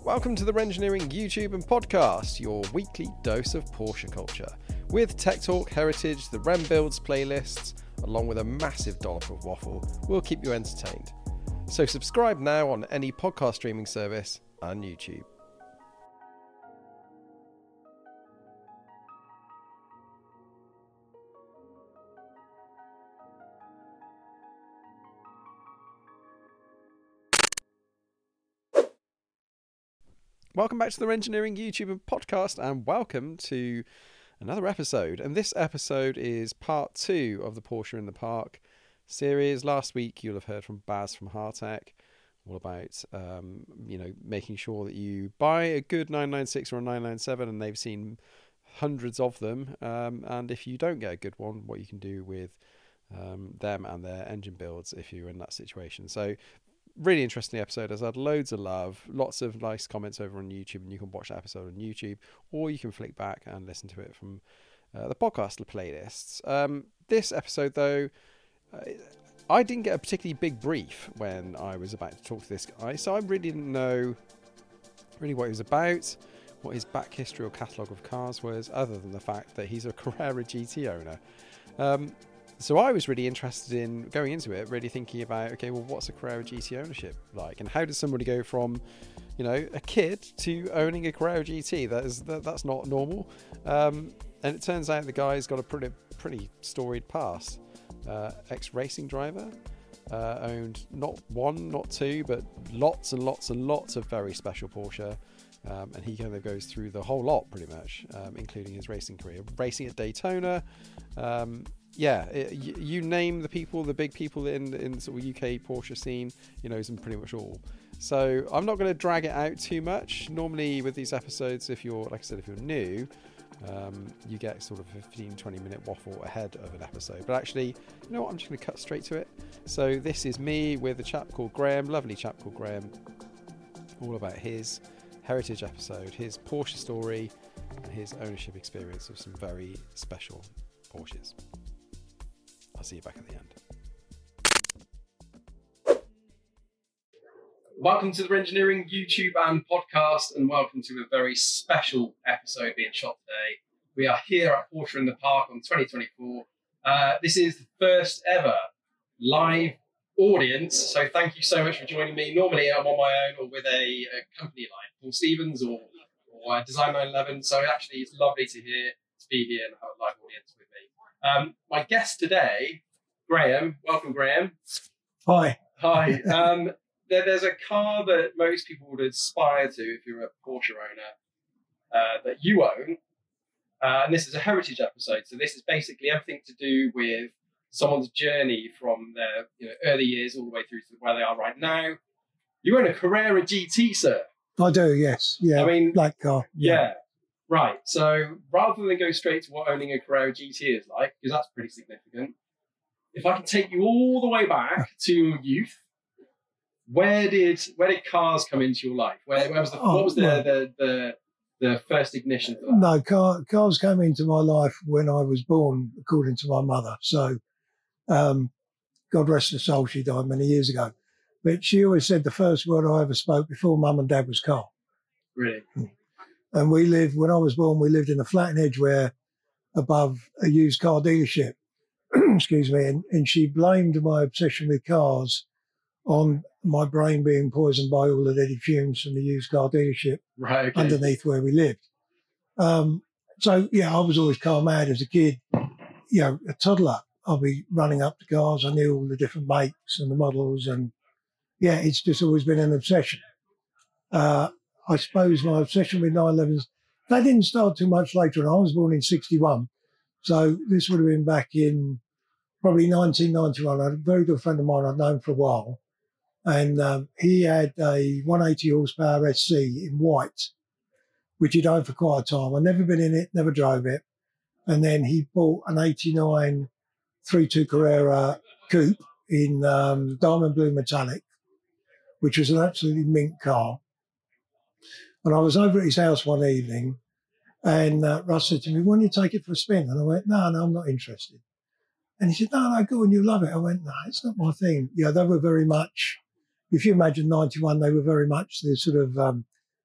Welcome to the Rengineering YouTube and podcast, your weekly dose of Porsche culture. With Tech Talk, Heritage, the Rem Builds playlists, along with a massive dollop of waffle, we'll keep you entertained. So subscribe now on any podcast streaming service and YouTube. Welcome back to the Rengineering YouTube and podcast, and welcome to another episode. And this episode is part 2 of the Porsche in the Park series. Last week you'll have heard from Baz from Hartech, all about making sure that you buy a good 996 or a 997, and they've seen hundreds of them. And if you don't get a good one, what you can do with them and their engine builds if you're in that situation. So really interesting episode. Has had loads of love, lots of nice comments over on YouTube, and you can watch that episode on YouTube, or you can flick back and listen to it from the podcast playlists. This episode, though, I didn't get a particularly big brief when I was about to talk to this guy, so I really didn't know what he was about, what his back history or catalogue of cars was, other than the fact that he's a Carrera GT owner. So I was really interested in going into it, really thinking about, okay, well, what's a Carrera GT ownership like? And how does somebody go from, a kid to owning a Carrera GT? That's not normal. And it turns out the guy's got a pretty storied past. Ex-racing driver, owned not one, not two, but lots and lots and lots of very special Porsche. And he kind of goes through the whole lot pretty much, including his racing career. Racing at Daytona, you name the people, the big people in sort of UK Porsche scene, he knows them pretty much all. So I'm not going to drag it out too much. Normally with these episodes, if you're new, you get sort of a 15-20 minute waffle ahead of an episode. But actually, you know what, I'm just going to cut straight to it. So this is me with a chap called Graham, lovely chap called Graham, all about his heritage episode, his Porsche story, and his ownership experience of some very special Porsches. I'll see you back at the end. Welcome to the Rengineering YouTube and podcast, and welcome to a very special episode being shot today. We are here at Porsche in the Park on 2024. This is the first ever live audience, so thank you so much for joining me. Normally I'm on my own or with a company like Paul Stevens or Design 911, so actually it's lovely to be here and have a live audience with me. My guest today, Graham. Welcome, Graham. Hi. There's a car that most people would aspire to if you're a Porsche owner that you own, and this is a heritage episode. So this is basically everything to do with someone's journey from their early years all the way through to where they are right now. You own a Carrera GT, sir. I do, yes. Yeah, I mean, black car. Yeah. Right. So rather than go straight to what owning a Carrera GT is like, because that's pretty significant, if I can take you all the way back to your youth, where did cars come into your life? What was the first ignition for that? No, cars came into my life when I was born, according to my mother. So, God rest her soul, she died many years ago. But she always said the first word I ever spoke before mum and dad was car. Really? And when I was born, we lived in a flat in Edgware above a used car dealership. Excuse me. And she blamed my obsession with cars on my brain being poisoned by all the deadly fumes from the used car dealership underneath where we lived. I was always car mad as a kid. A toddler, I'll be running up to cars. I knew all the different makes and the models, and it's just always been an obsession. I suppose my obsession with 911s, that didn't start too much later on. I was born in 61. So this would have been back in probably 1991. I had a very good friend of mine I'd known for a while. And he had a 180 horsepower SC in white, which he'd owned for quite a time. I'd never been in it, never drove it. And then he bought an 89 3.2 Carrera coupe in diamond blue metallic, which was an absolutely mint car. And I was over at his house one evening, and Russ said to me, "Why don't you take it for a spin?" And I went, no, I'm not interested. And he said, no, go on, you love it. I went, no, it's not my thing. They were very much, if you imagine 91, they were very much the sort of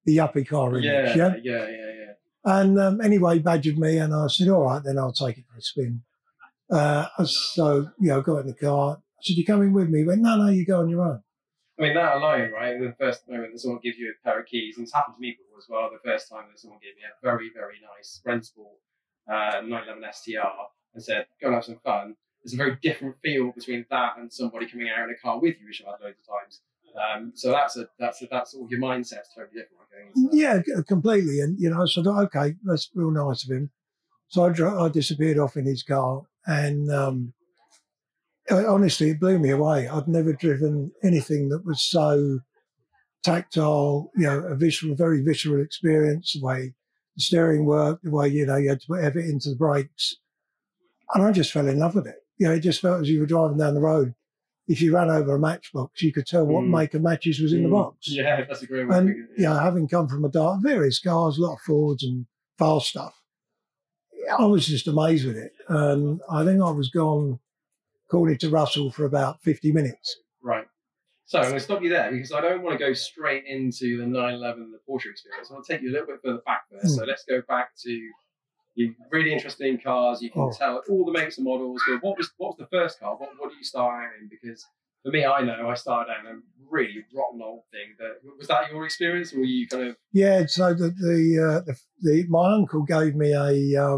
the yuppie car image. Yeah. And anyway, badgered me, and I said, all right, then I'll take it for a spin. So, got in the car. I said, you coming with me? He went, no, you go on your own. I mean, that alone, right? The first moment that someone gives you a pair of keys, and it's happened to me before as well, the first time that someone gave me a very, very nice rentable 911 STR and said, go and have some fun. There's a very different feel between that and somebody coming out in a car with you, which I've had loads of times. So that's all your mindset's totally different. Yeah, completely. And, so I thought, okay, that's real nice of him. So I disappeared off in his car, and honestly, it blew me away. I'd never driven anything that was so tactile, a very visceral experience, the way the steering worked, the way, you had to put effort into the brakes. And I just fell in love with it. It just felt as you were driving down the road. If you ran over a matchbox, you could tell what make of matches was in the box. Yeah, that's a great way. And, having come from various cars, a lot of Fords and fast stuff, I was just amazed with it. And I think I was gone, according to Russell, for about 50 minutes. Right. So I'm going to stop you there because I don't want to go straight into the 911 and the Porsche experience. I want to take you a little bit further back there. So let's go back to you're really interested in cars. You can tell all the makes and models. But what was the first car? What did you start out in? Because for me, I know I started out in a really rotten old thing. Was that your experience, or were you kind of? Yeah. So my uncle gave me a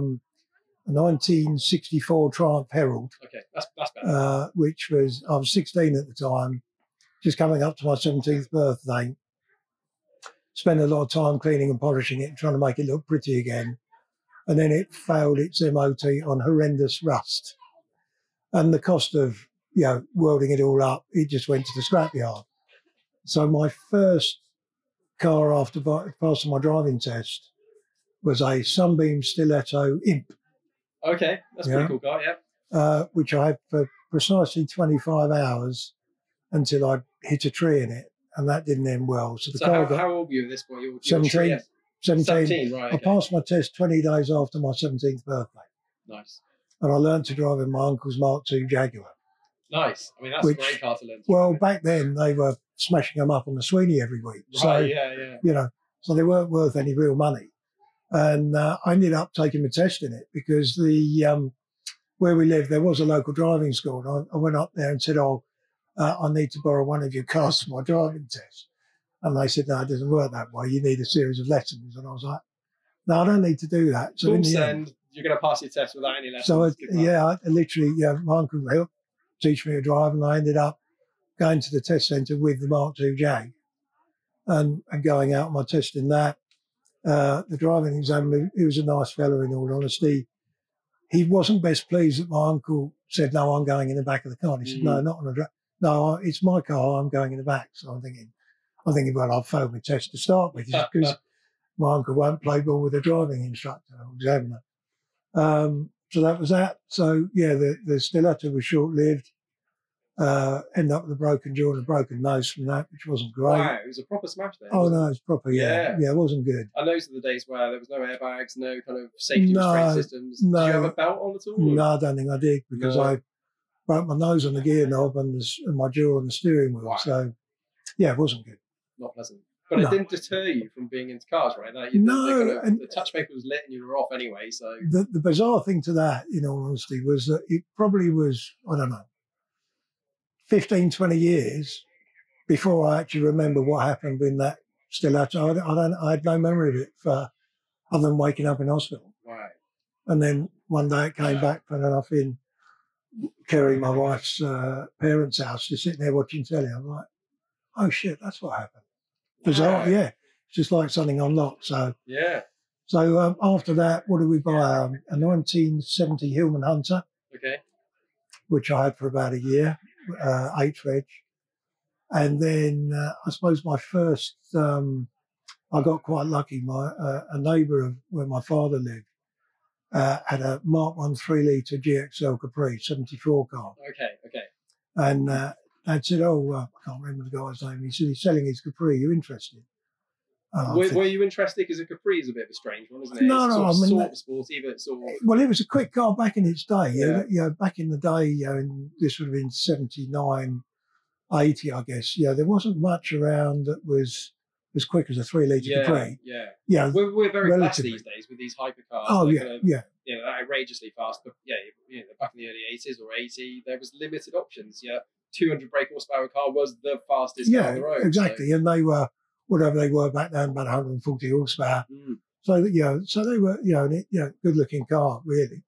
1964 Triumph Herald. Okay, that's better. Which I was 16 at the time, just coming up to my 17th birthday. Spent a lot of time cleaning and polishing it, and trying to make it look pretty again. And then it failed its MOT on horrendous rust. And the cost of, welding it all up, it just went to the scrapyard. So my first car after passing my driving test was a Sunbeam Stiletto Imp. Okay, that's a pretty cool car, yeah. Which I had for precisely 25 hours until I hit a tree in it, and that didn't end well. So how old were you at this point? You were 17. 17, right. Okay. I passed my test 20 days after my 17th birthday. Nice. And I learned to drive in my uncle's Mark II Jaguar. Nice. I mean, that's a great car to learn. Well, back then, they were smashing them up on the Sweeney every week. Right, so, yeah. So they weren't worth any real money. And I ended up taking the test in it because where we lived, there was a local driving school. And I went up there and said, I need to borrow one of your cars for my driving test. And they said, no, it doesn't work that way. You need a series of lessons. And I was like, no, I don't need to do that. So in the end, you're going to pass your test without any lessons. So, my uncle helped teach me to drive, and I ended up going to the test centre with the Mark II Jag and going out on my test in that. The driving examiner, he was a nice fellow in all honesty. He wasn't best pleased that my uncle said, no, I'm going in the back of the car. And he said, no, not on a no, it's my car, I'm going in the back. So I'm thinking, well, I've failed my test to start with because my uncle won't play ball with a driving instructor or examiner. So that was that. So, the Stiletto was short-lived. Ended up with a broken jaw and a broken nose from that, which wasn't great. Wow, it was a proper smash then. Oh, no, it was proper, yeah. Yeah, it wasn't good. And those are the days where there was no airbags, no kind of safety restraint systems. No. Did you have a belt on at all? No, I don't think I did because I broke my nose on the gear knob and my jaw on the steering wheel. Wow. So, it wasn't good. Not pleasant. But it didn't deter you from being into cars, right? The touchpaper was lit and you were off anyway. So the bizarre thing to that, in all honesty, was that it probably was, I don't know, 15, 20 years before I actually remember what happened in that Stiletto. I had no memory of it other than waking up in hospital. Right. And then one day it came back, and then I've been carrying my wife's parents' house, just sitting there watching telly. I'm like, oh shit, that's what happened. Bizarre, yeah. It's just like something I'm not. So So after that, what did we buy? A 1970 Hillman Hunter. Okay. Which I had for about a year, 8-reg. And then I suppose my first, I got quite lucky. A neighbour of where my father lived had a Mark 1 3-litre GXL Capri 74 car. Okay. And Dad said, I can't remember the guy's name. He said, he's selling his Capri. Are you interested? Were you interested? Because a Capri is a bit of a strange one, isn't it? No, sort of sporty, but sort of... Well, it was a quick car back in its day. Back in the day, this would have been 79, 80, I guess. There wasn't much around that was as quick as a 3 litre Capri. Yeah. Yeah, We're very blessed relatively. these days with these hypercars. Oh, They're yeah, kind of, yeah. You know, outrageously fast. But yeah, back in the early 80s or 80, there was limited options. Yeah, 200 brake horsepower car was the fastest car on the road. Exactly. So. And they were, whatever they were back then, about 140 horsepower. Mm. So, so they were, good looking car, really.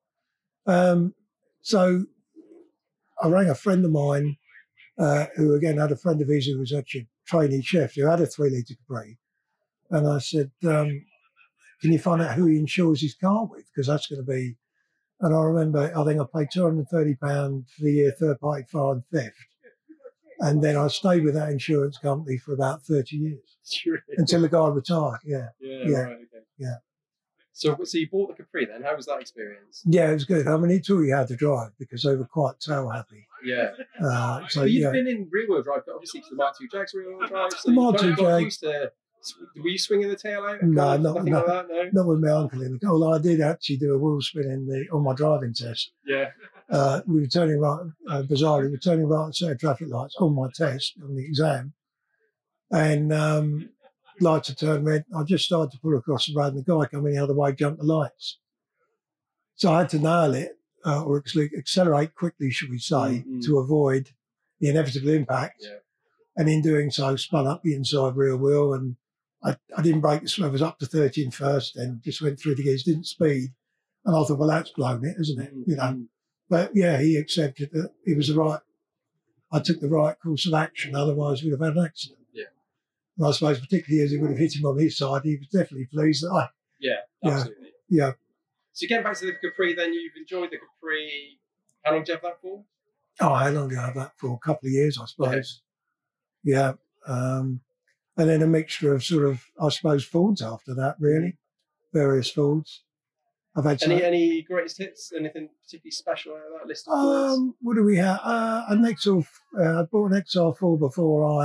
So I rang a friend of mine, who again had a friend of his who was actually a trainee chef who had a 3 litre Capri. And I said, can you find out who he insures his car with? Because that's going to be, and I remember, I think I paid £230 for the year third party fire and theft. And then I stayed with that insurance company for about 30 years. Sure. Until the guy retired, yeah. Right, okay. Yeah. So you bought the Capri then? How was that experience? Yeah, it was good. I mean, it taught you how to drive because they were quite tail happy. Yeah. So but you've been in rear wheel drive, but obviously to the Mark II Jag's rear wheel drive. So the Mark II Jag. Were you swinging the tail out? No, nothing like that. No. Not with my uncle in the car. Although I did actually do a wheel spin on my driving test. Yeah. We were turning right, bizarrely, we were turning right at set of traffic lights on my test, on the exam. And lights had turned red. I just started to pull across the road and the guy coming the other way jumped the lights. So I had to nail it, or accelerate quickly, should we say, to avoid the inevitable impact. Yeah. And in doing so, spun up the inside rear wheel and I didn't brake the swervers up to 13 first and just went through the gears, didn't speed. And I thought, well, that's blown it, isn't it? But yeah, he accepted that it was I took the right course of action, otherwise we'd have had an accident. Yeah. And I suppose particularly as it would have hit him on his side, he was definitely pleased that absolutely. Yeah. So getting back to the Capri then, you've enjoyed the Capri. How long did you have that for? Oh, how long did I have that for? A couple of years, I suppose. Okay. Yeah. And then a mixture of sort of, I suppose, Fords after that, really. Various Fords. I've had any greatest hits? Anything particularly special out of that list of Fords? What do we have? An XR, I bought an XR4 before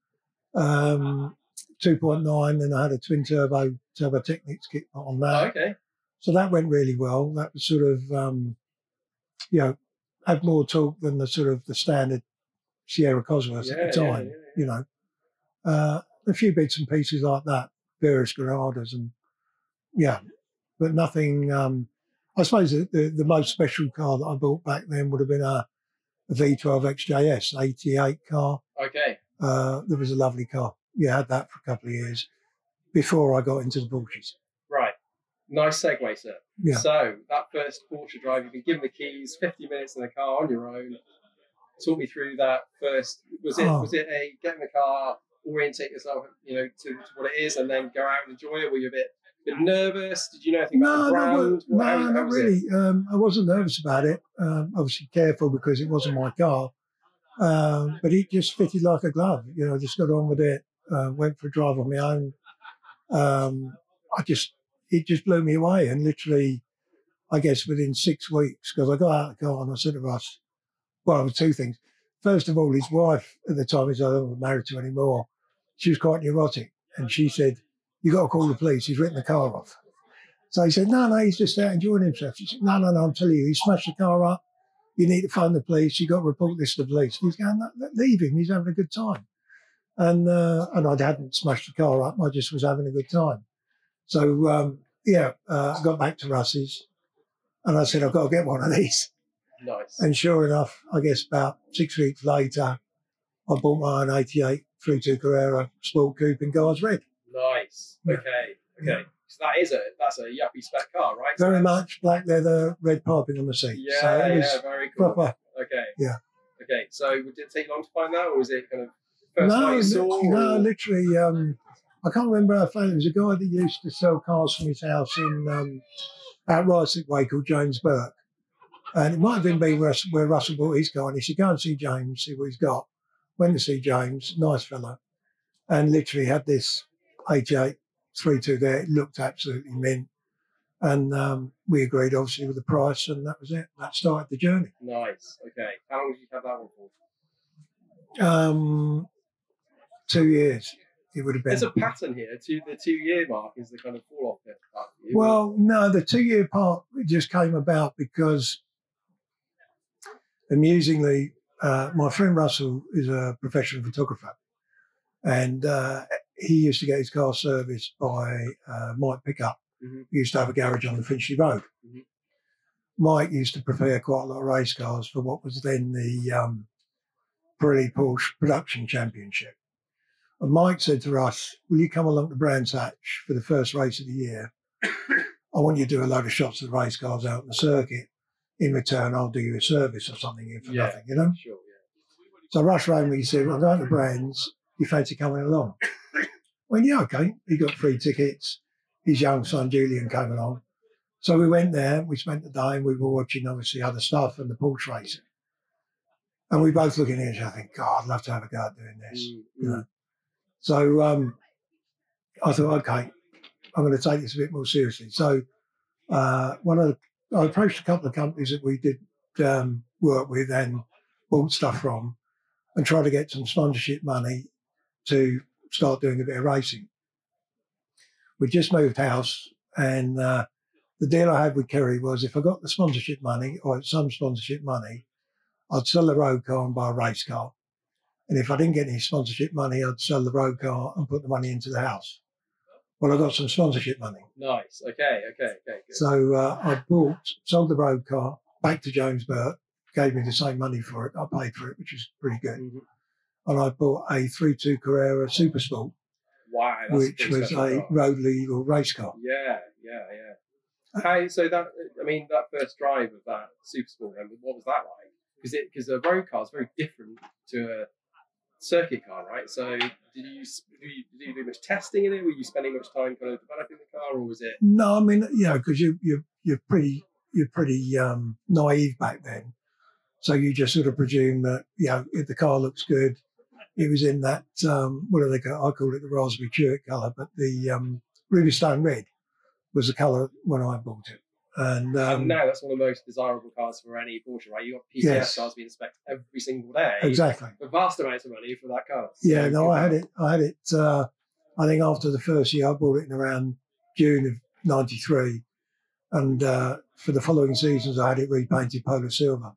2.9, and I had a twin turbo Technics kit on that. Oh, okay. So that went really well. That was sort of, had more torque than the sort of the standard Sierra Cosworth at the time, a few bits and pieces like that, various Granadas but nothing. I suppose the most special car that I bought back then would have been a V12 XJS 88 car. Okay. That was a lovely car. Yeah, I had that for a couple of years before I got into the Porsches. Right. Nice segue, sir. Yeah. So that first Porsche drive, you've been given the keys, 50 minutes in the car on your own. Talk me through that first. Was it a get in the car, orientate yourself, to what it is, and then go out and enjoy it? Were you a bit nervous? Did you know anything about the brand? No, not really. I wasn't nervous about it. Obviously careful because it wasn't my car. But it just fitted like a glove. I just got on with it. Went for a drive on my own. It just blew me away. And literally, I guess within 6 weeks, because I got out of the car and I said to Russ, well, there were two things. First of all, his wife at the time, I wasn't married to anymore, she was quite neurotic. And she said, you got to call the police. He's written the car off. So he said, no, he's just out enjoying himself. She said, no, I'm telling you, he smashed the car up. You need to phone the police. You got to report this to the police. And he's going, no, leave him. He's having a good time. And I hadn't smashed the car up. I just was having a good time. So, I got back to Russ's and I said, I've got to get one of these. Nice. And sure enough, I guess about 6 weeks later, I bought my own 88 3.2 Carrera Sport Coupe in Guards Red. Nice. Okay. So that's a yuppie spec car, right? Very much black leather, red piping on the seat. Yeah, so it was very cool. Proper. Okay. Yeah. Okay. So did it take long to find that, or was it kind of first night you saw? No, literally. I can't remember how famous. There was a guy that used to sell cars from his house in out Rysick Way called James Burke. And it might have been where Russell bought his car. And he said, go and see James, see what he's got. Went to see James, nice fella. And literally had this 88 3.2 there. It looked absolutely mint. And we agreed, obviously, with the price. And that was it. That started the journey. Nice. Okay. How long did you have that one for? 2 years. It would have been. There's a pattern here. The 2 year mark is the kind of fall off bit. Well, no, the 2 year part just came about because, amusingly, my friend Russell is a professional photographer, and he used to get his car serviced by Mike Pickup. He used to have a garage on the Finchley Road. Mike used to prepare quite a lot of race cars for what was then the Pirelli Porsche Production Championship. And Mike said to us, will you come along to Brands Hatch for the first race of the year? I want you to do a load of shots of the race cars out on the circuit. In return, I'll do you a service or something here for nothing, you know? Sure, So Russ rang me, he said, I'm going to Brands. You fancy coming along? Well, yeah, okay. He got free tickets. His young son, Julian, came along. So we went there. We spent the day and we were watching, obviously, other stuff and the Porsche racing. And we both looking at each other, I think, God, I'd love to have a go at doing this. You know? So I thought, okay, I'm going to take this a bit more seriously. So I approached a couple of companies that we did work with and bought stuff from and tried to get some sponsorship money to start doing a bit of racing. We just moved house, and the deal I had with Kerry was if I got the sponsorship money or some sponsorship money, I'd sell the road car and buy a race car. And if I didn't get any sponsorship money, I'd sell the road car and put the money into the house. Well, I got some sponsorship money. Nice. Okay. Good. So I sold the road car back to James Burt, gave me the same money for it. I paid for it, which was pretty good. And I bought a 3.2 Carrera Super Sport, wow, that's which was a road legal race car. Yeah. So that first drive of that Super Sport, what was that like? Because a road car is very different to a circuit car, right? So did you do much testing in it? Were you spending much time kind of developing the car, or was it? No, I mean, because you're pretty naive back then, so you just sort of presume that if the car looks good. It was in that what do they call? I call it the raspberry church colour, but the ruby stone red was the colour when I bought it. And now that's one of the most desirable cars for any Porsche, right? You've got PCS cars being inspected every single day. Exactly. For vast amounts of money for that car. Yeah, no, I had it. I think after the first year, I bought it in around June of '93, and for the following seasons, I had it repainted Polar Silver.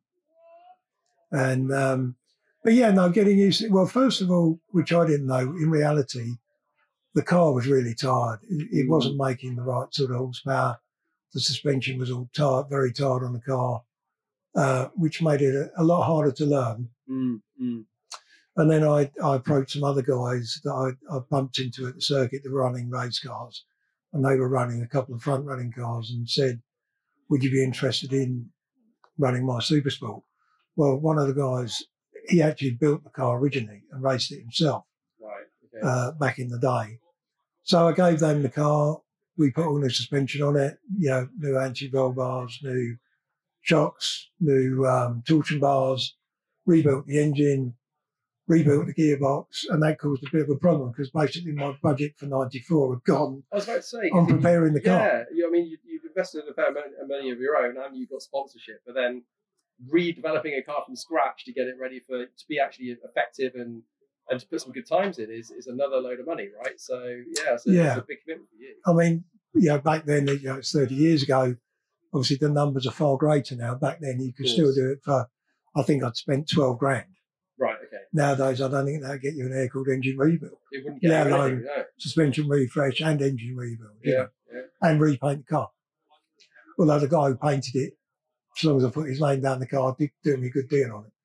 And but yeah, no, getting used to it. Well, first of all, which I didn't know, in reality, the car was really tired. It wasn't making the right sort of horsepower. The suspension was all tired, very tired on the car, which made it a lot harder to learn. And then I approached some other guys that I bumped into at the circuit that were running race cars, and they were running a couple of front-running cars and said, would you be interested in running my Super Sport? Well, one of the guys, he actually built the car originally and raced it himself back in the day. So I gave them the car. We put all new suspension on it, new anti-roll bars, new shocks, new torsion bars, rebuilt the engine, rebuilt the gearbox, and that caused a bit of a problem because basically my budget for '94 had gone I was about to say, on preparing the car. Yeah, you've invested a fair amount of money of your own and you've got sponsorship, but then redeveloping a car from scratch to get it ready to be actually effective and to put some good times in is another load of money, right? So it's a big commitment for you. I mean, back then, it's 30 years ago. Obviously, the numbers are far greater now. Back then, you could still do it for. I think I'd spent 12 grand. Right. Okay. Nowadays, I don't think that'd get you an air-cooled engine rebuild. It wouldn't get you anything, no. Suspension refresh and engine rebuild. Yeah. And repaint the car. Although the guy who painted it, as long as I put his name down the car, did do me a good deal on it.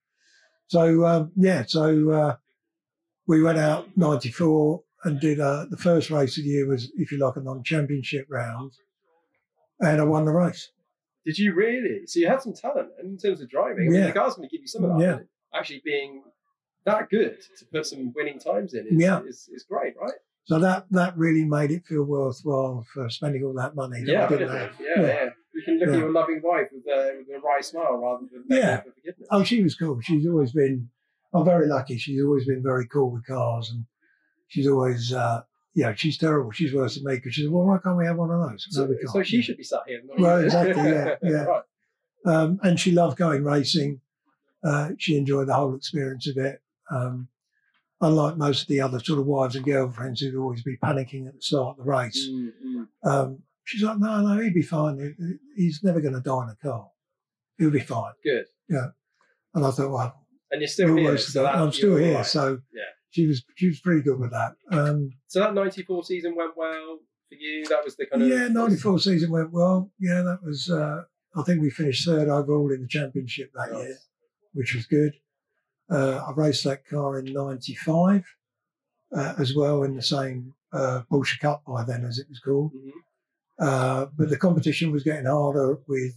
So, we went out '94 and did the first race of the year was, if you like, a non-championship round, and I won the race. Did you really? So you had some talent in terms of driving. I mean, the car's going to give you some of that. Yeah. Actually being that good to put some winning times in is great, right? So that really made it feel worthwhile for spending all that money that I didn't have. Yeah. You can look at your loving wife with a wry smile rather than for forgiveness. Oh, she was cool. She's always been. I'm very lucky. She's always been very cool with cars, and she's always, she's terrible. She's worse than me because she said, well, why can't we have one of those? So she should be sat here. Well, exactly, yeah. Right. And she loved going racing. She enjoyed the whole experience of it. Unlike most of the other sort of wives and girlfriends who'd always be panicking at the start of the race. She's like, no, he'll be fine. He's never going to die in a car. He'll be fine. Good. Yeah. And I thought, well, and you're still here. I'm still here. Right. So she was pretty good with that. So that 94 season went well for you? That was the kind of... Yeah, 94 season went well. Yeah, that was, I think we finished third overall in the championship that year, which was good. I raced that car in 95 as well in the same Porsche Cup by then, as it was called. But the competition was getting harder with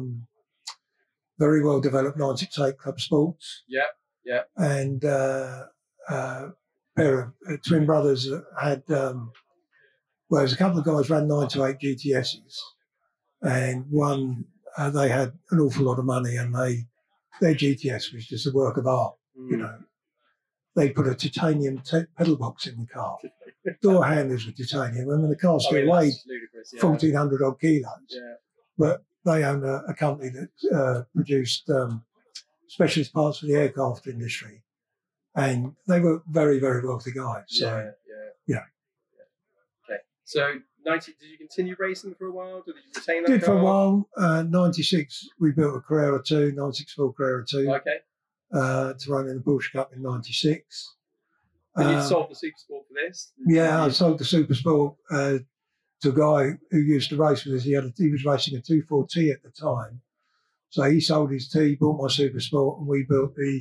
very well developed 968 Club Sports. Yeah. And a pair of twin brothers that had, well, there was a couple of guys ran 928 GTSs, and one, they had an awful lot of money, and their GTS was just a work of art, you know. They put a titanium pedal box in the car. Door handles were titanium. I mean, the car still weighed 1,400 odd kilos. Yeah. But they owned a company that produced specialist parts for the aircraft industry. And they were very, very wealthy guys. So, yeah. Okay. So, did you continue racing for a while? Did you retain that Did car? for a while. 96, we built a Carrera 2, 964 Carrera 2. Okay. To run in the Porsche Cup in 96. And you sold the Super Sport for this? Yeah, I sold the Super Sport to a guy who used to race with us. He was racing a 2.4T at the time. So he sold his T, bought my Super Sport, and we built the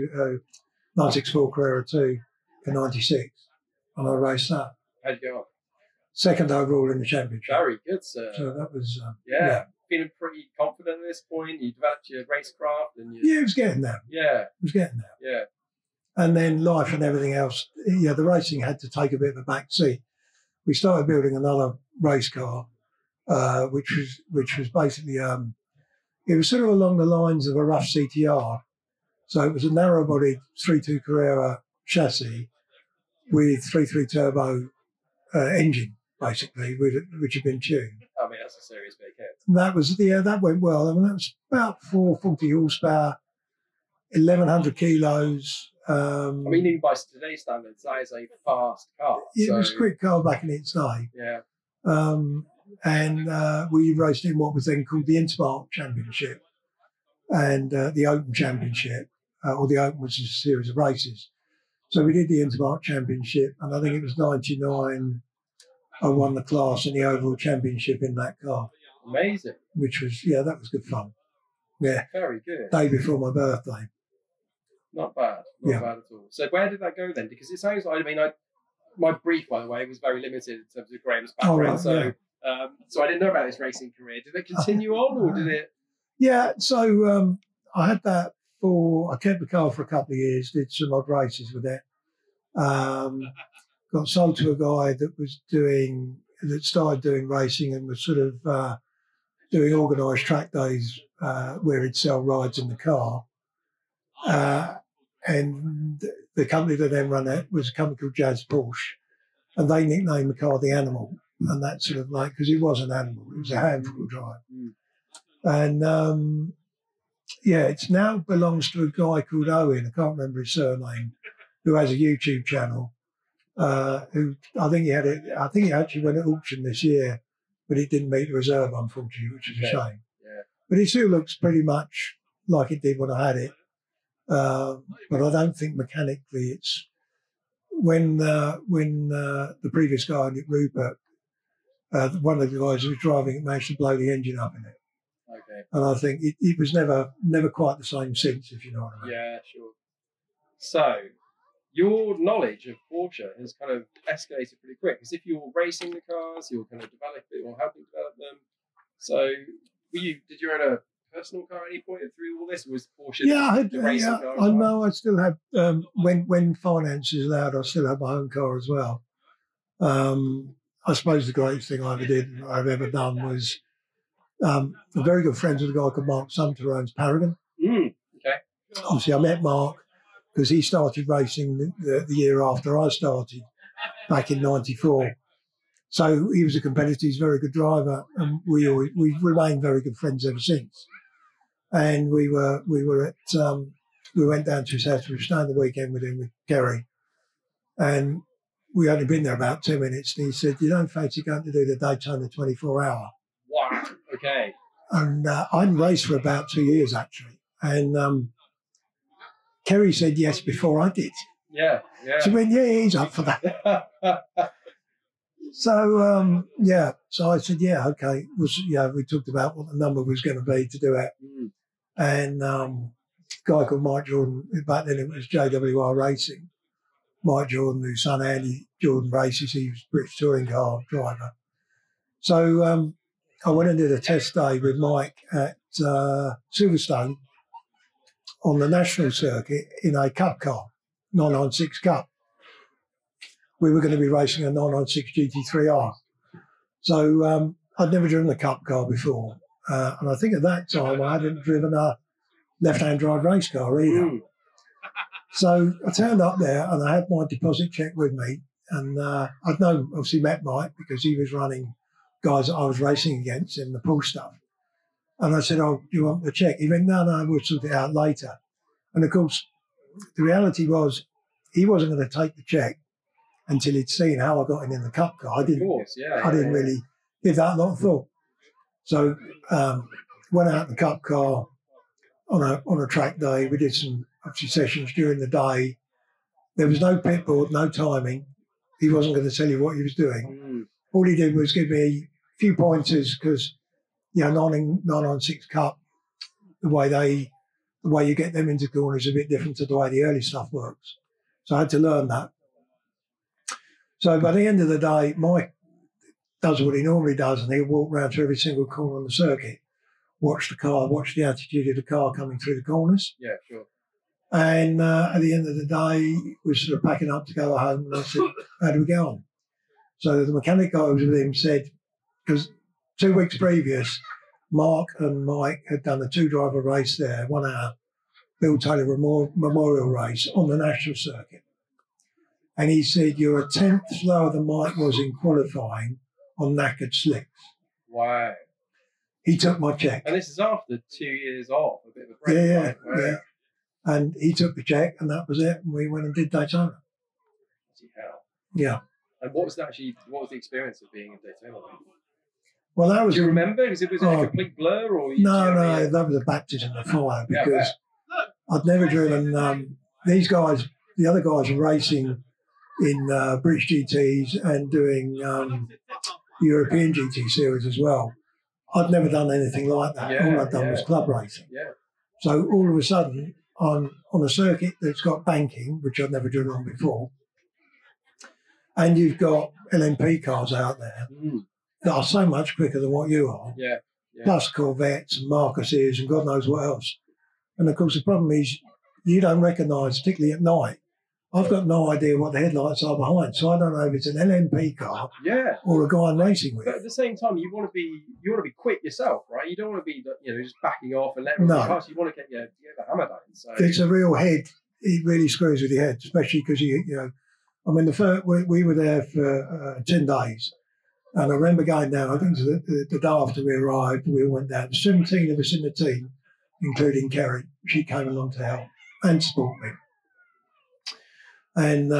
964 Carrera 2 for 96. And I raced that. How'd you go on? Second overall in the championship. Very good, sir. So that was... Feeling pretty confident at this point? You developed your racecraft? Yeah, it was getting there. Yeah. It was getting there. Yeah. And then life and everything else, the racing had to take a bit of a back seat. We started building another race car, which was basically, it was sort of along the lines of a rough CTR. So it was a narrow-bodied 3.2 Carrera chassis with 3.3 turbo engine, basically, which had been tuned. I mean, that's a serious big hit. That went well. I mean, that was about 440 horsepower, 1,100 kilos. I mean, even by today's standards, that is a fast car. It was a quick car back in its day. Yeah. And we raced in what was then called the Intermark Championship and the Open Championship, or the Open was a series of races. So we did the Intermark Championship, and I think it was 99. I won the class in the overall championship in that car. Amazing. Which was, that was good fun. Yeah. Very good. Day before my birthday. Not bad. Not bad at all. So where did that go then? Because it sounds like, my brief, by the way, was very limited in terms of Graham's background. Oh, right, so I didn't know about his racing career. Did it continue on or did it? Yeah. So I had that I kept the car for a couple of years, did some odd races with it. Got sold to a guy that started doing racing and was sort of doing organised track days where he'd sell rides in the car. And the company that then ran it was a company called Jazz Porsche, and they nicknamed the car the Animal. And that's sort of like, because it was an animal, it was a handful drive. And it now belongs to a guy called Owen, I can't remember his surname, who has a YouTube channel. Who I think he actually went at auction this year, but it didn't meet the reserve, unfortunately, which is a shame. Yeah. But it still looks pretty much like it did when I had it. But I don't think mechanically it's when the previous guy on it, Rupert, one of the guys who was driving it managed to blow the engine up in it. Okay. And I think it was never quite the same since, if you know what I mean. Yeah, sure. So your knowledge of Porsche has kind of escalated pretty quick, because if you're racing the cars, you're kind of developing or helping develop them. So did you own a personal car at any point through all this? Or was Porsche the racing car? I know I still have, when finance is allowed, I still have my own car as well. I suppose the greatest thing I've ever done was I'm very good friends with a guy called Mark Sumter, who owns Paragon. Okay. Obviously, I met Mark because he started racing the year after I started, back in '94. So he was a competitor. He's a very good driver, and we've remained very good friends ever since. And we went down to his house. We were staying the weekend with him, with Kerry, and we only been there about 2 minutes. And he said, "You don't fancy going to do the Daytona 24-hour?" Wow. Okay. And I hadn't raced for about 2 years actually, and Kerry said yes before I did. Yeah. So I went, yeah, he's up for that. So, so I said, yeah, okay. We talked about what the number was going to be to do it. And a guy called Mike Jordan, back then it was JWR Racing. Mike Jordan, whose son Andy Jordan races, he was a British touring car driver. So I went and did a test day with Mike at Silverstone on the national circuit in a cup car, 996 Cup. We were going to be racing a 996 GT3R. So I'd never driven a cup car before. And I think at that time I hadn't driven a left-hand drive race car either. So I turned up there and I had my deposit check with me. And I'd obviously met Mike because he was running guys that I was racing against in the pool stuff. And I said, oh, do you want the check? He went, no, we'll sort it out later. And of course, the reality was he wasn't going to take the check until he'd seen how I got in the cup car. I didn't really give that a lot of thought. So went out in the cup car on a track day. We did some obviously sessions during the day. There was no pit board, no timing. He wasn't going to tell you what he was doing. All he did was give me a few pointers because, 996 Cup, the way you get them into corners is a bit different to the way the early stuff works. So I had to learn that. So by the end of the day, Mike does what he normally does, and he'll walk around to every single corner on the circuit, watch the car, watch the attitude of the car coming through the corners. Yeah, sure. And at the end of the day, we're sort of packing up to go home, and I said, how do we go on? So the mechanic guy was with him said, because 2 weeks previous, Mark and Mike had done a 2-driver race there, 1 hour, Bill Taylor Memorial race on the national circuit. And he said, you're a tenth slower than Mike was in qualifying on knackered slicks. Wow. He took my check. And this is after 2 years off, a bit of a break. Yeah. And he took the check, and that was it. And we went and did Daytona. Hell. Yeah. And what was the experience of being in Daytona? Well, that was. Do you remember? Was it a complete blur, or no? That was a baptism of fire because I'd never driven. These guys, the other guys, were racing in British GTs and doing European GT series as well. I'd never done anything like that. All I'd done was club racing. Yeah. So all of a sudden, I'm on a circuit that's got banking, which I'd never driven on before, and you've got LMP cars out there that are so much quicker than what you are. Yeah. Plus Corvettes and Marcuses and God knows what else. And of course, the problem is you don't recognise, particularly at night. I've got no idea what the headlights are behind, so I don't know if it's an LMP car or a guy I'm racing with. But at the same time, you want to be quick yourself, right? You don't want to be just backing off and letting pass. You want to get the hammer down. So it's a real head. It really screws with your head, especially because we were there for 10 days, and I remember going down. I think it was the day after we arrived, we went down. 17 of us in the team, including Kerry. She came along to help and support me. And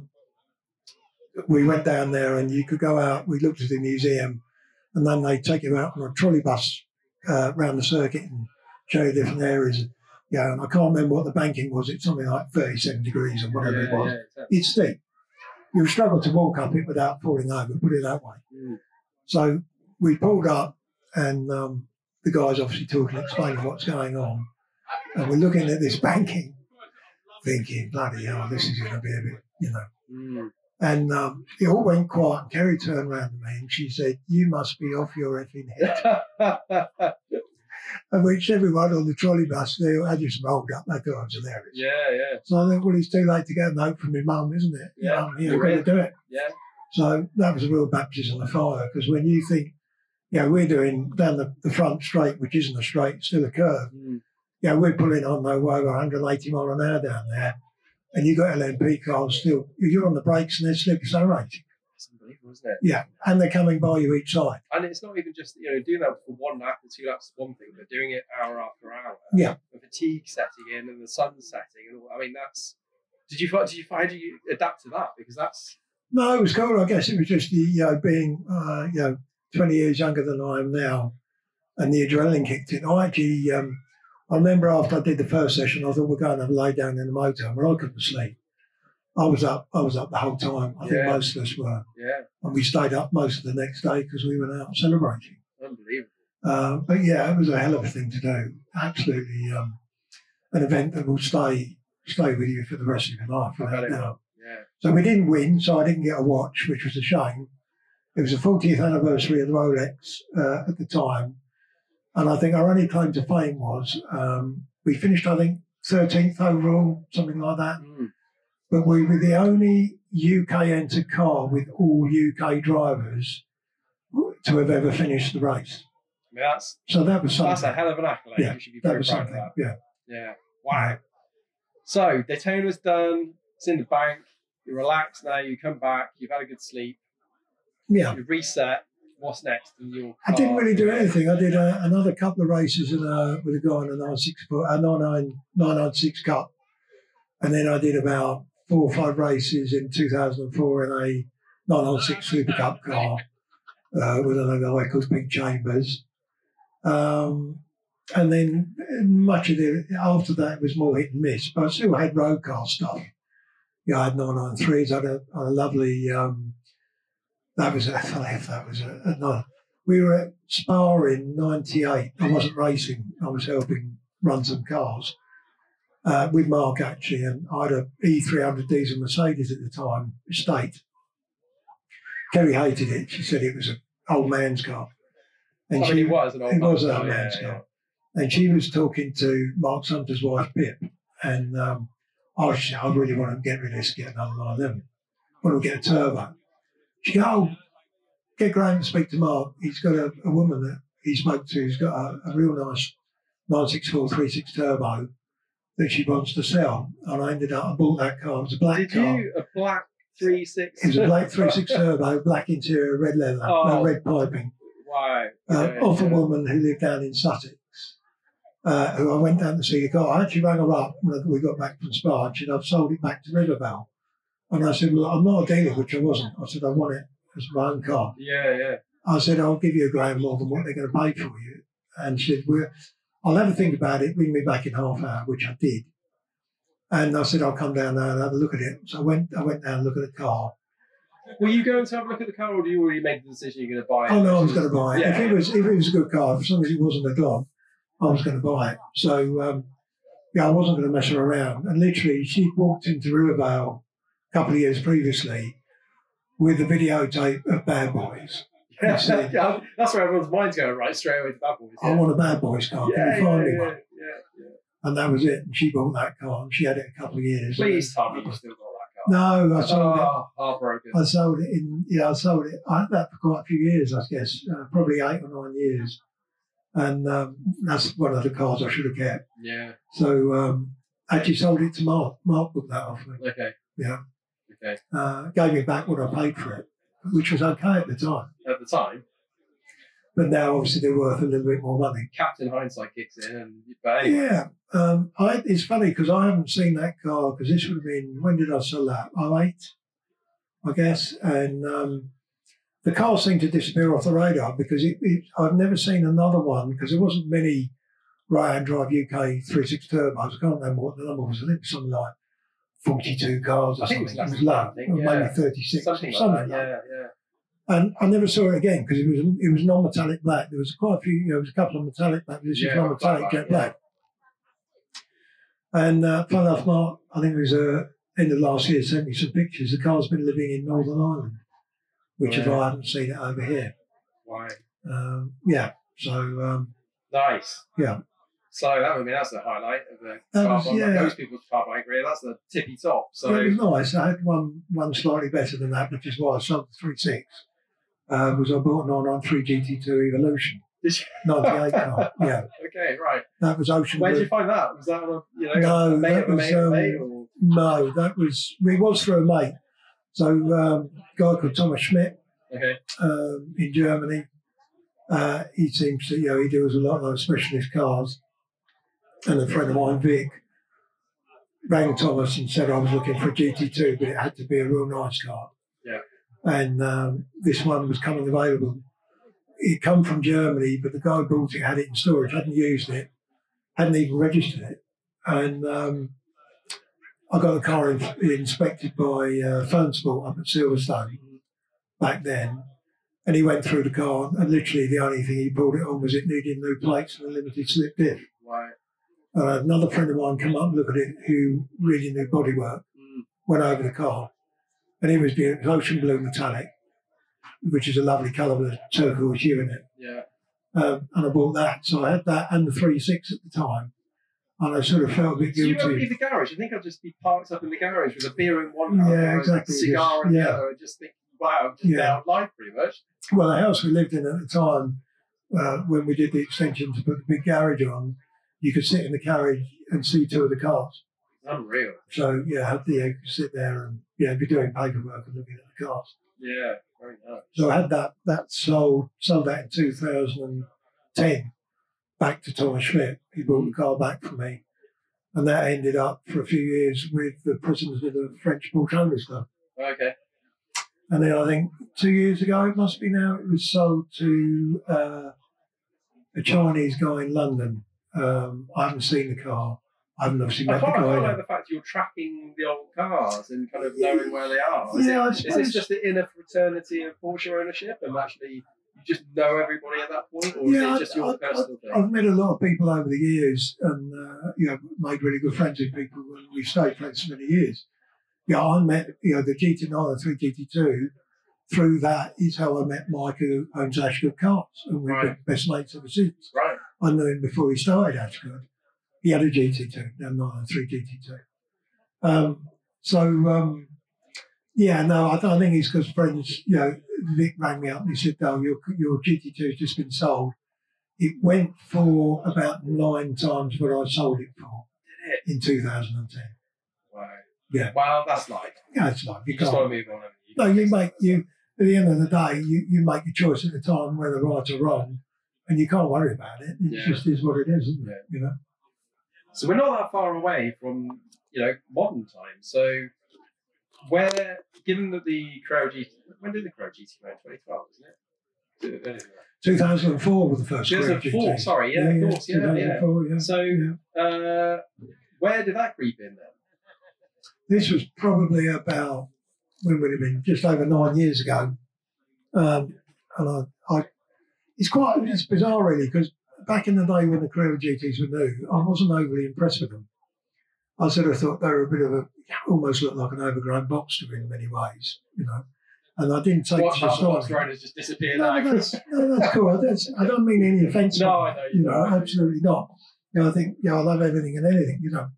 we went down there, and you could go out. We looked at the museum, and then they take you out on a trolley bus around the circuit and show you different areas. Yeah, and I can't remember what the banking was. It's something like 37 degrees or whatever it was. Yeah, it's steep. You struggle to walk up it without falling over, put it that way. So we pulled up, and the guys obviously talking, explaining what's going on. And we're looking at this banking, thinking, bloody hell, this is going to be a bit, And it all went quiet. And Kerry turned around to me and she said, you must be off your effing head. And which everyone on the trolley bus, they had just rolled up. They thought I was hilarious. Yeah. So I thought, well, it's too late to get a note from my mum, isn't it? Yeah. You've got to do it. Yeah. So that was a real baptism of fire, because when you think, we're doing down the front straight, which isn't a straight, it's still a curve. We're pulling on over 180 mile an hour down there, and you've got LMP cars still. You're on the brakes and they're slip accelerating. It's unbelievable, isn't it? Yeah, and they're coming by you each side. And it's not even just doing that for 1 lap or 2 laps is one thing, but doing it hour after hour. Yeah, the fatigue setting in and the sun setting and all. I mean, that's. How do you adapt to that? Because that's. No, it was cool. I guess it was just being 20 years younger than I am now, and the adrenaline kicked in. I remember after I did the first session, I thought we're going to have a lay down in the motor, but I couldn't sleep. I was up the whole time. I think most of us were. Yeah. And we stayed up most of the next day because we went out celebrating. Unbelievable. But yeah, it was a hell of a thing to do. Absolutely an event that will stay with you for the rest of your life. Yeah. So we didn't win, so I didn't get a watch, which was a shame. It was the 40th anniversary of the Rolex at the time. And I think our only claim to fame was we finished, I think, 13th overall, something like that. Mm. But we were the only UK entered car with all UK drivers to have ever finished the race. I mean, so that was something. That's a hell of an accolade. Yeah, you should be very proud of that. Yeah. Yeah. Wow. So Daytona's done. It's in the bank. You're relaxed now. You come back. You've had a good sleep. Yeah. You reset. What's next in your car? I didn't really do anything. I did another couple of races with a guy in a 996 Cup. And then I did about 4 or 5 races in 2004 in a 996 Super Cup car with another guy called Pete Chambers. And then much of after that was more hit and miss, but I still had road car stuff. Yeah, I had 993s. I had a lovely, we were at Spa in 98. I wasn't racing. I was helping run some cars with Mark, actually. And I had a E300 diesel Mercedes at the time, estate. Kerry hated it. She said it was an old man's car. And it was an old man's car. And she was talking to Mark Sumter's wife, Pip. And I really want to get rid of this, get another 911. I want to get a turbo. She goes, oh, get Graham to speak to Mark. He's got a woman that he spoke to who's got a real nice 964 36 turbo that she wants to sell. And I bought that car. It was a black car. Did you? A black 36? It was a black 36 turbo, black interior, red leather, red piping. Wow. Off a woman who lived down in Sussex. Who I went down to see the car. I actually rang her up when we got back from Spa and she said, I've sold it back to Rivervale. And I said, well, I'm not a dealer, which I wasn't. I said, I want it as my own car. Yeah. I said, I'll give you £1,000 more than what they're going to pay for you. And she said, I'll have a think about it, ring me back in half hour, which I did. And I said, I'll come down there and have a look at it. So I went down and looked at the car. Were you going to have a look at the car or do you already make the decision you're going to buy it? Oh, no, I was going to buy it. Yeah. If it was a good car, as long as it wasn't a Glock, I was going to buy it. So, I wasn't going to mess her around. And literally, she walked into Rivervale a couple of years previously with a videotape of Bad Boys. Yeah, that's where everyone's mind's going, right? Straight away to Bad Boys. Yeah. I want a Bad Boys car. Can you find me one? Yeah. And that was it. And she bought that car and she had it a couple of years. Please tell me you still got that car. No, I sold it. Heartbroken. I sold it. I had that for quite a few years, I guess, probably 8 or 9 years. And that's one of the cars I should have kept. Yeah. So I actually sold it to Mark. Mark booked that off me. Okay. Yeah. Okay. Gave me back what I paid for it, which was okay at the time. At the time? But now, obviously, they're worth a little bit more money. Captain Hindsight kicks in and you pay. Yeah. It's funny because I haven't seen that car because this would have been, when did I sell that? 08, I guess. And the car seemed to disappear off the radar because I've never seen another one because there wasn't many right-hand drive UK 36 turbos. I can't remember what the number was. I think it was something like 42 cars or something. It was low. Maybe 36. Something like that. Yeah. And I never saw it again because it was non-metallic black. There was quite a few, there was a couple of metallic black. This was non-metallic jet black. And fun enough, Mark, I think it was end of last year, sent me some pictures. The car's been living in Northern Ireland, which is why I haven't seen it over here. Why? So nice. Yeah. So that's the highlight of the car bike. Like most people's car bike career, that's the tippy top. So it was nice. I had one slightly better than that, which is why I sold the 36. Was I bought a 993 GT2 Evolution. 98 car. Yeah. Okay, right. That was Ocean. Where did you find that? Was that on a no? Mate That was no. That was it was through a mate. So a guy called Thomas Schmidt. Okay. In Germany. He seems to he deals a lot of specialist cars. And a friend of mine, Vic, rang Thomas and said I was looking for a GT2, but it had to be a real nice car. Yeah. And this one was coming available. It come from Germany, but the guy who bought it had it in storage, hadn't used it, hadn't even registered it. And I got the car inspected by Fernsport up at Silverstone back then, and he went through the car, and literally the only thing he pulled it on was it needed new plates and a limited slip diff. Right. Another friend of mine came up and looked at it who really knew bodywork, went over the car, and it was beautiful, ocean blue metallic, which is a lovely colour with a turquoise hue in it. Yeah. And I bought that, so I had that and the 3.6 at the time. And I sort of felt a bit Do you guilty. ever leave the garage? I think I'd just be parked up in the garage with a beer in one hand, Yeah, exactly. a cigar in the Yeah. other, and just think, wow, I'm just out of life pretty much. Well, the house we lived in at the time, when we did the extension to put the big garage on, you could sit in the carriage and see two of the cars. Unreal. So, yeah, you could sit there and, be doing paperwork and looking at the cars. Yeah, very nice. So I had that sold that in 2010 back to Thomas Schmidt. He bought the car back for me. And that ended up for a few years with the president of the French Porsche Owners Club. Okay. And then I think 2 years ago, it must be now, it was sold to a Chinese guy in London. I haven't seen the car. I haven't obviously met the I guy. quite like the fact you're tracking the old cars and kind of knowing where they are. Is this just the inner fraternity of Porsche ownership, and actually you just know everybody at that point, or is it just your personal thing? I've met a lot of people over the years, and made really good friends with people, and we've stayed friends for many years. I met the GT9 and 3GT2. Through that is how I met Mike, who owns Ashgood Cars, and we've been best mates ever since. Right. I knew him before he started Ashgood. He had a GT2, now 9 and 3GT2. I think it's because friends, Vic rang me up and he said, "Oh, your GT2 has just been sold." It went for about 9 times what I sold it for in 2010. Wow. Yeah. Wow, that's life. Yeah, it's like You just got to move on. At the end of the day, you make your choice at the time, whether right or wrong, and you can't worry about it. It just is what it is, isn't it? So we're not that far away from modern times. So given that the Carrera GT, when did the Carrera GT go? 2012, isn't it? 2004 was the first. 2004, sorry, of course, 2004, yeah. So where did that creep in then? This was probably about, when would it have been, just over 9 years ago. And it's bizarre really, because back in the day when the Carrera GTs were new, I wasn't overly impressed with them. I sort of thought they were a bit of almost looked like an overgrown Boxster in many ways, And I didn't take to the styling. Boxster has just disappeared. That's cool. I don't mean any offence. No, I know. Absolutely not. I think, I love everything and anything,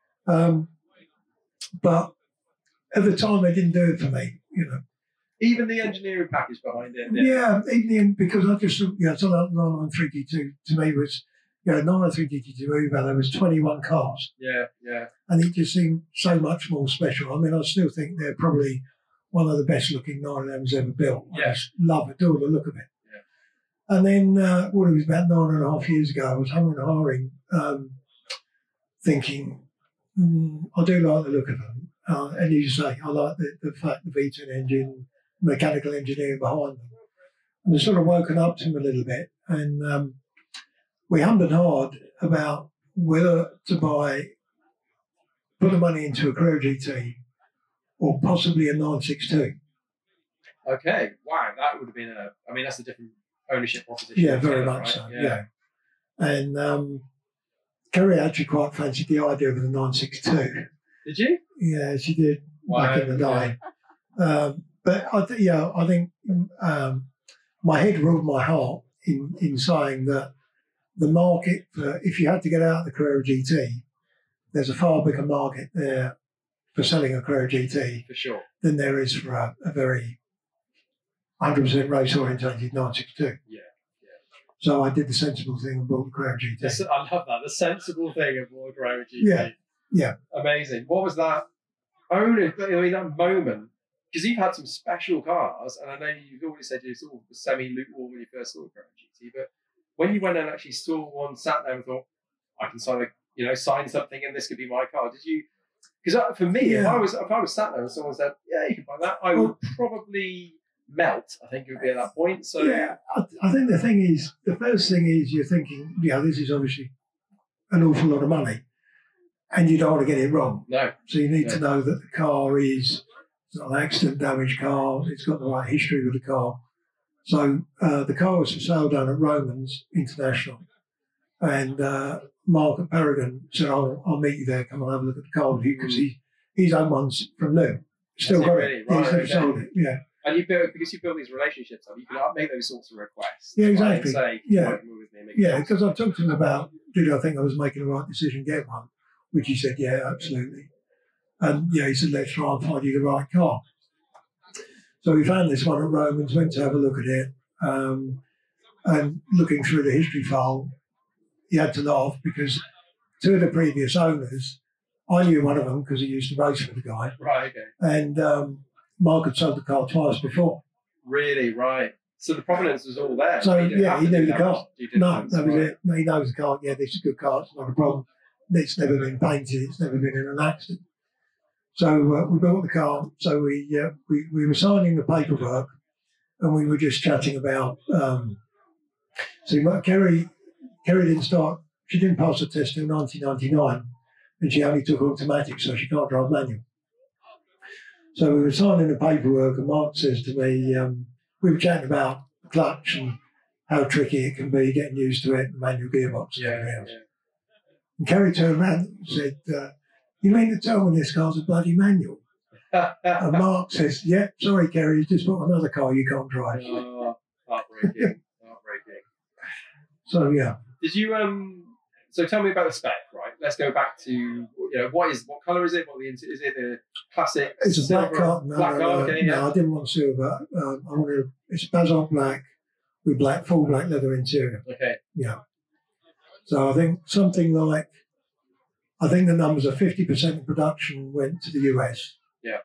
But at the time, they didn't do it for me, Even the engineering package behind it. Yeah, because I just thought, so that 993D2 to me was, 993D2 Uber, there was 21 cars. Yeah. And it just seemed so much more special. I mean, I still think they're probably one of the best looking 911s ever built. I just love it, adore the look of it. Yeah. And then, it was about 9.5 years ago, I was humming and hawing, thinking, I do like the look of them. And you say, I like the fact the V10 engine, mechanical engineering behind them. And I've sort of woken up to them a little bit. And we hummed and hawed about whether to put the money into a Carrera GT or possibly a 962. Okay, wow, that would have been that's a different ownership proposition. Yeah, very much so, yeah. And Kerry actually quite fancied the idea of the 962. Did you? Yeah, she did back in the day. But I think my head ruled my heart in saying that the market for, if you had to get out of the Carrera GT, there's a far bigger market there for selling a Carrera GT for sure than there is for a very 100% race orientated 962. Yeah. So I did the sensible thing and bought the Carrera GT. I love that. The sensible thing of bought a Carrera GT. Yeah. Amazing. What was that? That moment. Because you've had some special cars, and I know you've always said you saw the semi-lukewarm when you first saw a Carrera GT, but when you went and actually saw one, sat there and thought, I can sign something and this could be my car. Did you? Because for me, if I was sat there and someone said, yeah, you can buy that, I would probably melt. I think it would be at that point. So yeah, I think the first thing is you're thinking, this is obviously an awful lot of money. and you don't want to get it wrong. No. So you need to know that the car is not an accident damaged car. It's got the right history with the car. So the car was for sale down at Romans International, and Mark at Paragon said, "I'll meet you there. Come and have a look at the car with you," because he's owned ones from new. Still got really? it. Right, He's never sold it. Yeah. And because you build these relationships up, you can make those sorts of requests. Yeah, right, exactly. and say, Yeah. "Come with me, make Yeah, it because I talked to him about, did I think I was making the right decision to get one? Which he said, yeah, absolutely. And he said, let's try and find you the right car. So we found this one at Romans, went to have a look at it, and looking through the history file, he had to laugh because two of the previous owners, I knew one of them because he used to race with the guy, Right, okay. and Mark had sold the car twice before. Really, right. So the provenance was all there. So, You didn't have he to knew do the that car. much due No, diligence, that was right. it. No, he knows the car. Yeah, this is a good car. It's not a problem. It's never been painted. It's never been in an accident. So we bought the car. So we were signing the paperwork, and we were just chatting about. Kerry didn't start. She didn't pass the test in 1999, and she only took automatic, so she can't drive manual. So we were signing the paperwork, and Mark says to me, we were chatting about the clutch and how tricky it can be getting used to it, the manual gearbox and everything else. Yeah. And Kerry turned around and said, you mean to tell me this car's a bloody manual? And Mark says, yeah, sorry, Kerry, you just bought another car you can't drive. Oh, heartbreaking. Heartbreaking. So, yeah. Did you so tell me about the spec, right? Let's go back to what colour is it? Is it the classic? It's a black silver? car. Black car, okay, No, I didn't want silver. It's basalt black with full black leather interior. Okay. Yeah. So I think something like, the numbers are 50% of production went to the US. Yeah.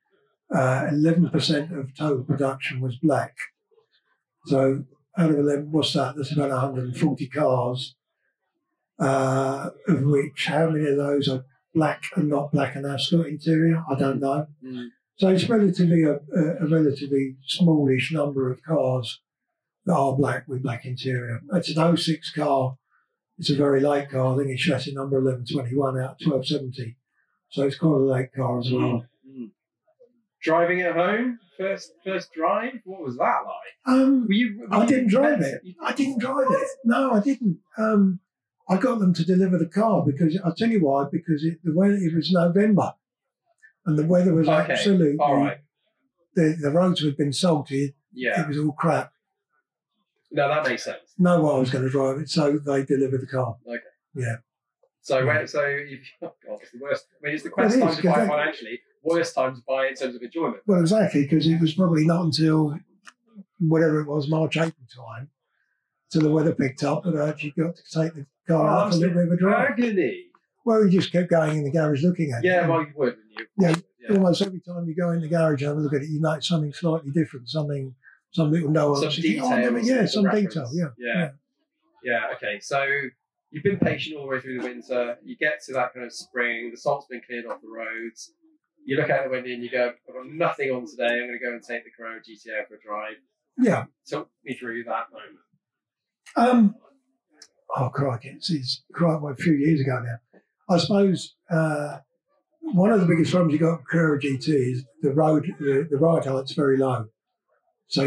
11% of total production was black. So out of 11, what's that? That's about 140 cars, of which how many of those are black and not black and asphalt interior? I don't know. Mm. So it's relatively a relatively smallish number of cars that are black with black interior. It's an 06 car. It's a very late car. I think it's chassis number 1121 out of 1270. So it's quite a late car as well. Mm. Driving at home, first drive. What was that like? I didn't drive it. I didn't drive it. No, I didn't. I got them to deliver the car because I'll tell you why. Because it was November, and the weather was absolutely. All right. The roads had been salted. Yeah. It was all crap. No, that makes sense. No one was going to drive it, so they delivered the car. Okay. Yeah. So it's the worst. I mean, it's the best time to buy financially. Worst time to buy in terms of enjoyment. Well, exactly, because it was probably not until whatever it was, March, April time, till the weather picked up that I actually got to take the car out for a little bit of a drive. Agony. Well, we just kept going in the garage looking at it. Yeah, well, you would, wouldn't you? Yeah. Almost every time you go in the garage and have a look at it, you notice something slightly different, some little nuance. Some details. Some detail, Yeah, okay. So you've been patient all the way through the winter. You get to that kind of spring. The salt's been cleared off the roads. You look out the window and you go, I've got nothing on today. I'm going to go and take the Corolla GTO for a drive. Yeah. Talk me through that moment. Crikey. It's quite a few years ago now. I suppose one of the biggest problems you got with Corolla GT is the ride height's very low. So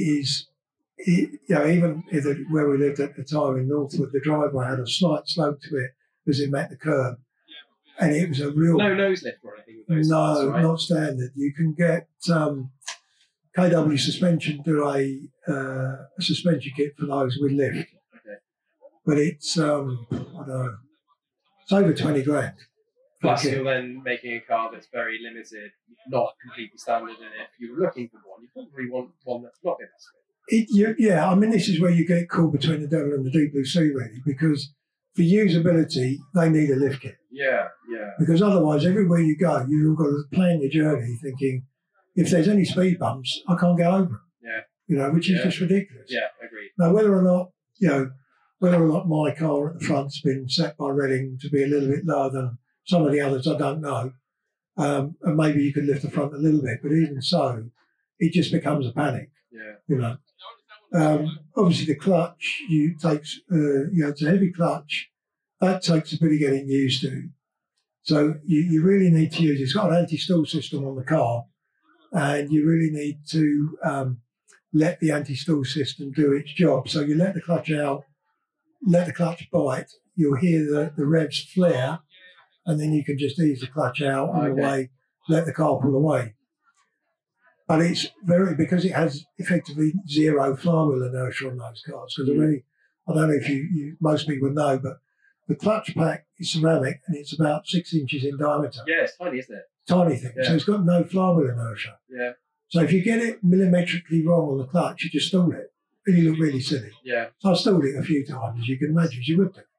even where we lived at the time in Northwood, the driveway had a slight slope to it as it met the curb. And it was a real... No nose lift or anything with those No, sides, right? not standard. You can get KW suspension, do a suspension kit for those with lift. Okay. But it's, I don't know, it's over 20 grand. Plus, you're then making a car that's very limited, not completely standard. And if you're looking for one, you probably want one that's not going to this is where you get caught between the devil and the deep blue sea, really, because for usability, they need a lift kit. Yeah. Because otherwise, everywhere you go, you've got to plan your journey thinking, if there's any speed bumps, I can't get over them. Yeah. Which is just ridiculous. Yeah, agreed. Now, whether or not my car at the front's been set by Reading to be a little bit lower than some of the others, I don't know. And maybe you could lift the front a little bit, but even so, it just becomes a panic. Yeah. Obviously, the clutch it's a heavy clutch. That takes a bit of getting used to. So you really need to use it. It's got an anti-stall system on the car, and you really need to let the anti-stall system do its job. So you let the clutch out, let the clutch bite, you'll hear the revs flare, and then you can just ease the clutch out on the way, let the car pull away. But it's because it has effectively zero flywheel inertia on those cars. Because I don't know if you most people know, but the clutch pack is ceramic and it's about 6 inches in diameter. Yeah, it's tiny, isn't it? Tiny thing. Yeah. So it's got no flywheel inertia. Yeah. So if you get it millimetrically wrong on the clutch, you just stall it. And you look really silly. Yeah. So I've stalled it a few times, as you can imagine, as you would do.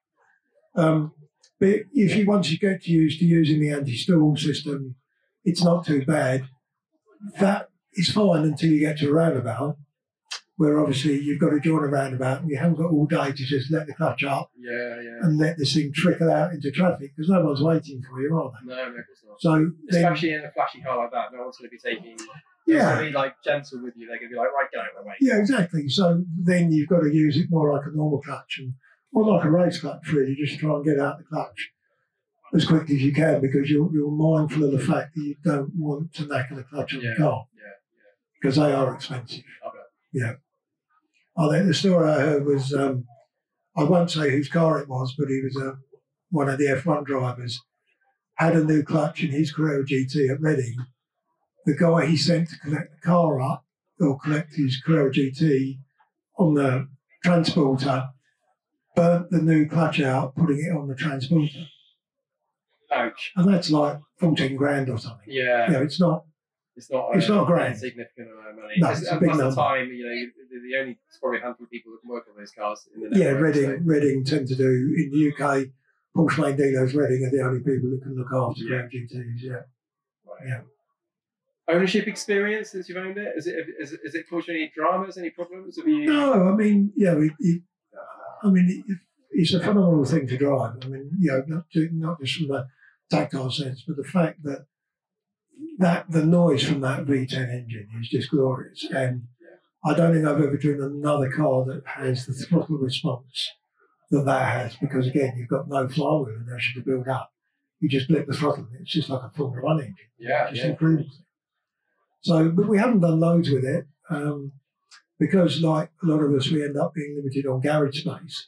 But once you get used to using the anti-stall system, it's not too bad. That is fine until you get to a roundabout, where obviously you've got to join a roundabout and you haven't got all day to just let the clutch up and let this thing trickle out into traffic, because no one's waiting for you, are they? No, of course not. So especially in a flashy car like that, no one's going to be taking. They're going to be like gentle with you. They're going to be like, right, get out of the way. Yeah, exactly. So then you've got to use it more like a normal clutch or like a race clutch, really. Just try and get out the clutch as quickly as you can, because you're mindful of the fact that you don't want to knacker the clutch on the car. Because they are expensive. Yeah. The story I heard was, I won't say whose car it was, but he was one of the F1 drivers, had a new clutch in his Carrera GT at Reading. The guy he sent to collect the car up, or collect his Carrera GT on the transporter, burnt the new clutch out, putting it on the transporter. Ouch. And that's like 14 grand or something. Yeah. It's not a grand. Significant amount of money. No, it's a big number. The time, the only probably a handful of people that can work on those cars in the network. Reading tend to do. In the UK, Porsche main dealers, Reading are the only people that can look after Carrera GTs. Yeah. Right. Yeah. Ownership experience since you've owned it? Is it caused you any dramas, any problems? No, I mean, it's a phenomenal thing to drive. I mean, not just from the tactile sense, but the fact that the noise from that V10 engine is just glorious. And I don't think I've ever driven another car that has the throttle response that has, because again, you've got no flywheel inertia to build up. You just blip the throttle. It's just like a Formula 1 engine. Yeah, it's incredible. So, but we haven't done loads with it because, like a lot of us, we end up being limited on garage space.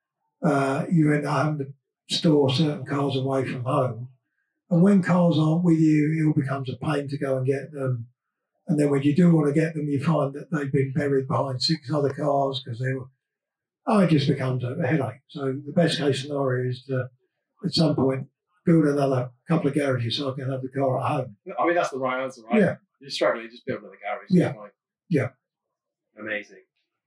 You end up having to store certain cars away from home. And when cars aren't with you, it all becomes a pain to go and get them. And then when you do want to get them, you find that they've been buried behind 6 other cars because it just becomes a headache. So the best case scenario is to, at some point, build another couple of garages so I can have the car at home. I mean, that's the right answer, right? Yeah. You're struggling, just build another garage. Yeah. Yeah. Amazing.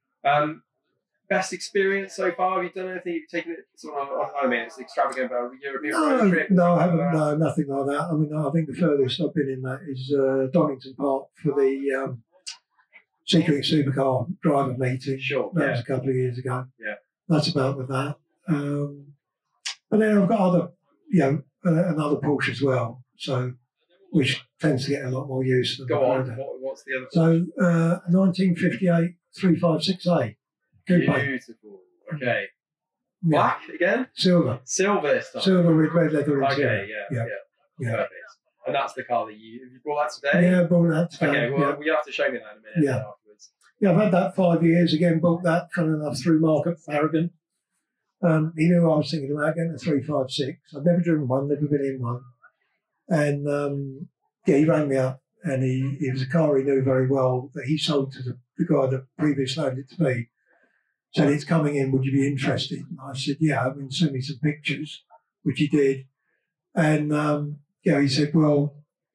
Best experience so far? Have you done anything? You've taken it sort of, I mean, it's extravagant, but a European road trip? No, I haven't. No, nothing like that. I mean, I think the furthest I've been in that is Donington Park for the Secret Supercar driver meeting. Sure. That was a couple of years ago. Yeah. That's about with that. And then I've got other, another Porsche as well. So, which tends to get a lot more use than Go on. What's the other? So, 1958 356A. Beautiful. Okay. Black again? Silver. Silver this time. Silver with red leather interior. Okay, yeah. Perfect. And that's the car that you brought that today? Yeah, I brought that today. Okay, well, you have to show me that in a minute afterwards. Yeah, I've had that 5 years. Again, bought that, funny enough, through Mark at Farragon. He knew I was thinking about getting a 356. I've never driven one, never been in one. And he rang me up, and it was a car he knew very well that he sold to the guy that previously owned it to me. Said, it's coming in, would you be interested? And I said, yeah, I mean, send me some pictures, which he did. And, he said, well,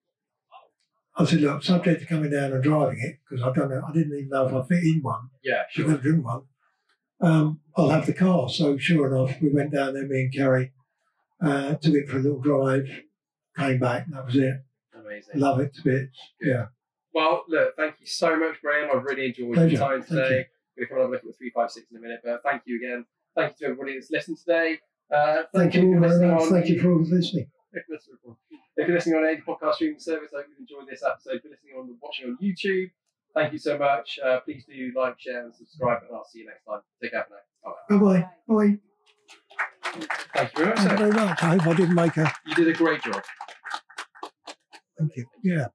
I said, look, subject to coming down and driving it, because I didn't even know if I fit in one. Yeah, sure. I've never driven one. I'll have the car. So sure enough, we went down there, me and Kerry, took it for a little drive, came back, and that was it. Amazing. Love it to bits. Yeah. Well, look, thank you so much, Graham. I've really enjoyed your time today. We're going to come and have a look at the 356 in a minute, but thank you again. Thank you to everybody that's listened today. Thank you all very much. Thank you for all listening. If you're listening on any podcast streaming service, I hope you've enjoyed this episode. If you're watching on YouTube, thank you so much. Please do like, share, and subscribe, and I'll see you next time. Take care for now. Bye-bye. Bye. Thank you very much. Thank you very much. I hope I didn't make a... You did a great job. Thank you. Yeah.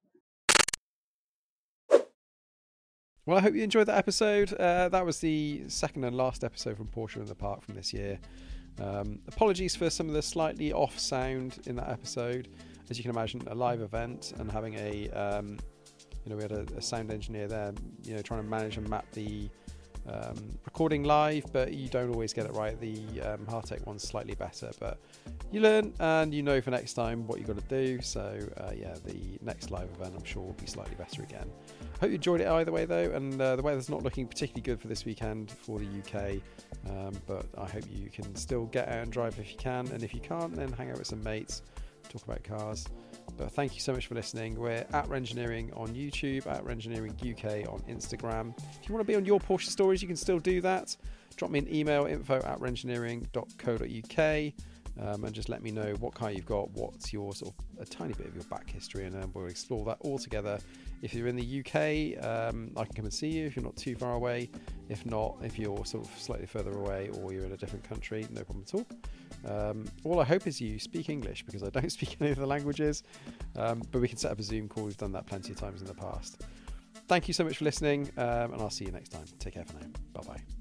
Well, I hope you enjoyed that episode. That was the second and last episode from Porsche in the Park from this year. Apologies for some of the slightly off sound in that episode. As you can imagine, a live event and having a, we had a sound engineer there, trying to manage and map the recording live, but you don't always get it right. The Hartec one's slightly better, but you learn and you know for next time what you've got to do. So the next live event I'm sure will be slightly better again. Hope you enjoyed it either way though, and the weather's not looking particularly good for this weekend for the UK, but I hope you can still get out and drive if you can, and if you can't, then hang out with some mates, talk about cars. But thank you so much for listening. We're at Rengineering on YouTube, at Rengineering UK on Instagram. If you want to be on your Porsche stories, you can still do that. Drop me an email, info@rengineering.co.uk, and just let me know what car you've got, what's your sort of a tiny bit of your back history, and we'll explore that all together. If you're in the UK, I can come and see you if you're not too far away. If not, if you're sort of slightly further away or you're in a different country, no problem at all. All I hope is you speak English, because I don't speak any of the languages, but we can set up a Zoom call. We've done that plenty of times in the past. Thank you so much for listening, and I'll see you next time. Take care for now. Bye bye.